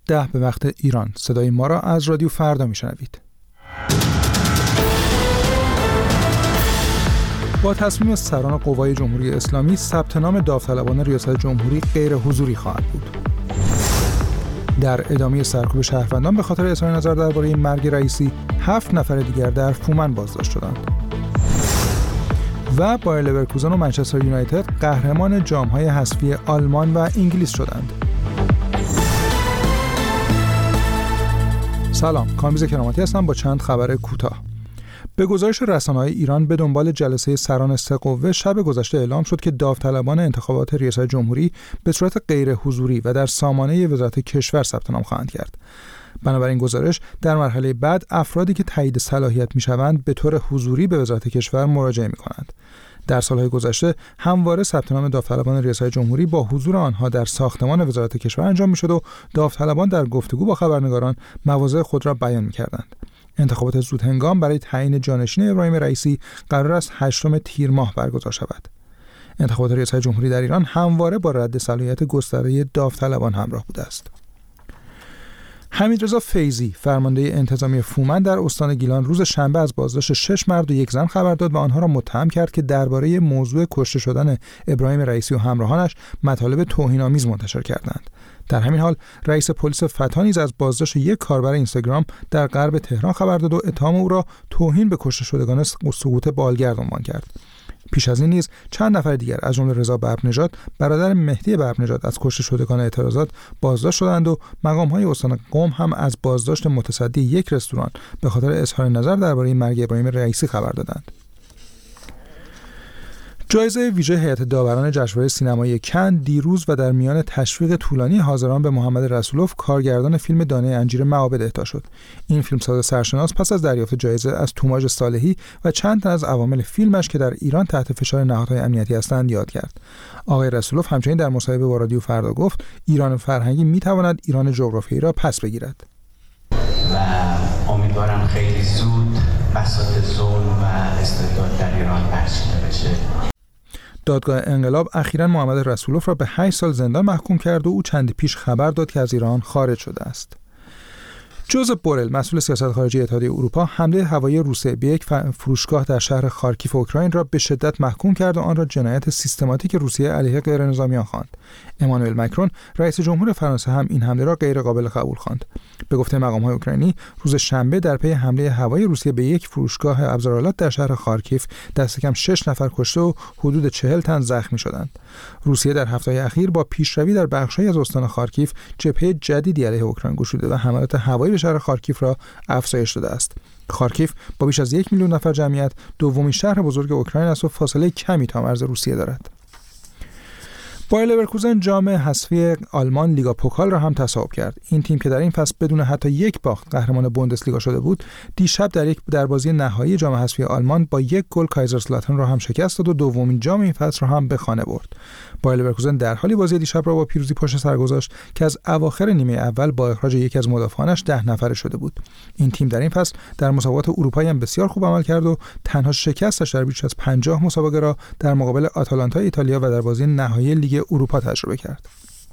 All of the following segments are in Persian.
10 به وقت ایران. صدای ما را از رادیو فردا میشنوید. با تصمیم سران قوای جمهوری اسلامی ثبت نام داوطلبان ریاست جمهوری غیر حضوری خواهد بود. در ادامه سرکوب شهروندان به خاطر اظهار نظر درباره مرگ رئیسی 7 نفر دیگر در فومن بازداشت شدند. و بایر لورکوزن و منچستر یونایتد قهرمان جام‌های حذفی آلمان و انگلیس شدند. سلام، کامبیز کراماتی هستم با چند خبر کوتاه. به گزارش رسانه‌های ایران به دنبال جلسه سران سه قوه شب گذشته اعلام شد که داوطلبان انتخابات ریاست جمهوری به صورت غیر حضوری و در سامانه وزارت کشور ثبت نام خواهند کرد. بنابراین گزارش در مرحله بعد افرادی که تایید صلاحیت می‌شوند به طور حضوری به وزارت کشور مراجعه می‌کنند. در سال‌های گذشته همواره ثبت نام داوطلبان ریاست جمهوری با حضور آنها در ساختمان وزارت کشور انجام می‌شد و داوطلبان در گفتگو با خبرنگاران مواضع خود را بیان می‌کردند. انتخابات زودهنگام برای تعیین جانشین ابراهیم رئیسی قرار است 8 تیر ماه برگزار شود. انتخابات ریاست جمهوری در ایران همواره با رد صلاحیت گسترده داوطلبان همراه بوده است. حمیدرضا فیضی، فرمانده انتظامی فومن در استان گیلان، روز شنبه از بازداشت 6 مرد و 1 زن خبر داد و آنها را متهم کرد که درباره موضوع کشته شدن ابراهیم رئیسی و همراهانش مطالب توهین‌آمیز منتشر کردند. در همین حال رئیس پلیس فتا نیز از بازداشت یک کاربر اینستاگرام در غرب تهران خبر داد و اتهام او را توهین به کشته شدگان سقوط بالگرد عنوان کرد. پیش از این نیز چند نفر دیگر از جمله رضا ببرنژاد برادر مهدی ببرنژاد از کشته شدگان اعتراضات بازداشت شدند و مقام‌های استان قم هم از بازداشت متصدی یک رستوران به خاطر اظهار نظر درباره مرگ ابراهیم رئیسی خبر دادند. جایزه ویژه هیئت داوران جشنواره سینمایی کن دیروز و در میان تشویق طولانی حاضران به محمد رسولوف، کارگردان فیلم دانه انجیر معابد، اهدا شد. این فیلمساز سرشناس پس از دریافت جایزه از توماژ صالحی و چند تن از عوامل فیلمش که در ایران تحت فشار نهادهای امنیتی هستند یاد کرد. آقای رسولوف همچنین در مصاحبه با رادیو فردا گفت ایران فرهنگی میتواند ایران جغرافیایی را پس بگیرد. و امیدوارم خیلی زود بساط ظلم و استبداد در ایران برچیده بشه. دادگاه انقلاب اخیراً محمد رسولوف را به 8 سال زندان محکوم کرد و او چندی پیش خبر داد که از ایران خارج شده است. جوزپ بورل، مسئول سیاست خارجی اتحادیه اروپا، حمله هوایی روسیه به یک فروشگاه در شهر خارکیف اوکراین را به شدت محکوم کرد و آن را جنایت سیستماتیک روسیه علیه غیرنظامیان خواند. امانوئل مکرون، رئیس جمهور فرانسه، هم این حمله را غیر قابل قبول خواند. به گفته مقام‌های اوکراینی، روز شنبه در پی حمله هوایی روسیه به یک فروشگاه ابزارآلات در شهر خارکیف دست کم 6 نفر کشته و حدود 40 تن زخمی شدند. روسیه در هفته‌های اخیر با پیشروی در بخش‌هایی از استان خارکیف جبهه جدیدی علیه اوکراین گشوده و حملات هوایی به شهر خارکیف را افزایش داده است. خارکیف با بیش از 1 میلیون نفر جمعیت دومین شهر بزرگ اوکراین است و فاصله کمی تا مرز روسیه دارد. بایر لورکوزن جام حذفی آلمان لیگا پوکال را هم تصاحب کرد. این تیم که در این فصل بدون حتی یک باخت قهرمان بوندسلیگا شده بود، دیشب در بازی نهایی جام حذفی آلمان با 1 گل کایزرسلاتن را هم شکست داد و دومین جام این فصل را هم به خانه برد. بایر لورکوزن در حالی بازی دیشب را با پیروزی پشت سر گذاشت که از اواخر نیمه اول با اخراج یکی از مدافعانش 10 نفره شده بود. این تیم در این فصل در مسابقات اروپایی هم بسیار خوب عمل کرد و تنها شکستش در بیش از 50 مسابقه را در مقابل آتالانتا ایتالیا و در بازی نهایی لیگ اروپا تجربه کرد.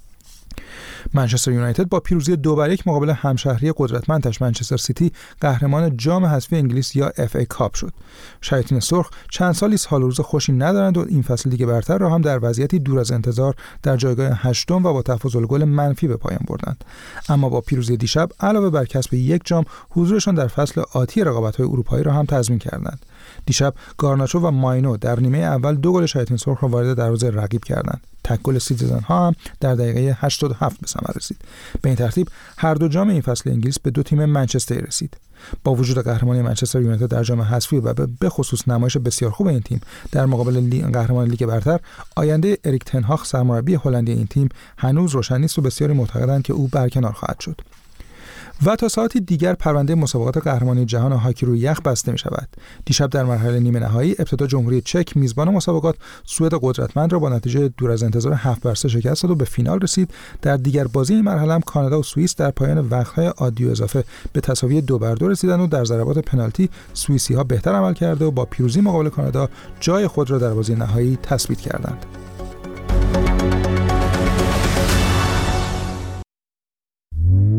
منچستر یونایتد با پیروزی 2-1 مقابل همشهری قدرتمندش منچستر سیتی قهرمان جام حذفی انگلیس یا اف ای کاپ شد. شیاطین سرخ چند سالی حال روز خوشی ندارند و این فصل لیگ برتر را هم در وضعیتی دور از انتظار در جایگاه 8 و با تفاضل گل منفی به پایان بردند. اما با پیروزی دیشب علاوه بر کسب 1 جام، حضورشان در فصل آتی رقابت‌های اروپایی را هم تضمین کردند. دیشب گارناچو و ماینو در نیمه اول 2 گل شیاطین سرخ را وارد دروازه رقیب کردند. تک گل سیتیزن ها هم در دقیقه 87 به ثمر رسید. به این ترتیب هر دو جام این فصل انگلیس به 2 تیم منچستری رسید. با وجود قهرمانی منچستر یونایتد در جام حذفی و به خصوص نمایش بسیار خوب این تیم در مقابل قهرمان لیگ برتر، آینده اریک تن هاگ سرمربی هلندی این تیم هنوز روشن نیست و بسیاری معتقدند که او برکنار خواهد شد. و تا ساعتی دیگر پرونده مسابقات قهرمانی جهان هاکی روی یخ بسته می شود. دیشب در مرحله نیمه نهایی ابتدا جمهوری چک میزبان مسابقات سوئد قدرتمند را با نتیجه دور از انتظار 7-3 شکست داد و به فینال رسید. در دیگر بازی این مرحله هم کانادا و سوئیس در پایان وقت‌های عادی و اضافه به تساوی 2-2 رسیدند و در ضربات پنالتی سوئیسی‌ها بهتر عمل کرده و با پیروزی مقابل کانادا جای خود را در بازی نهایی تثبیت کردند.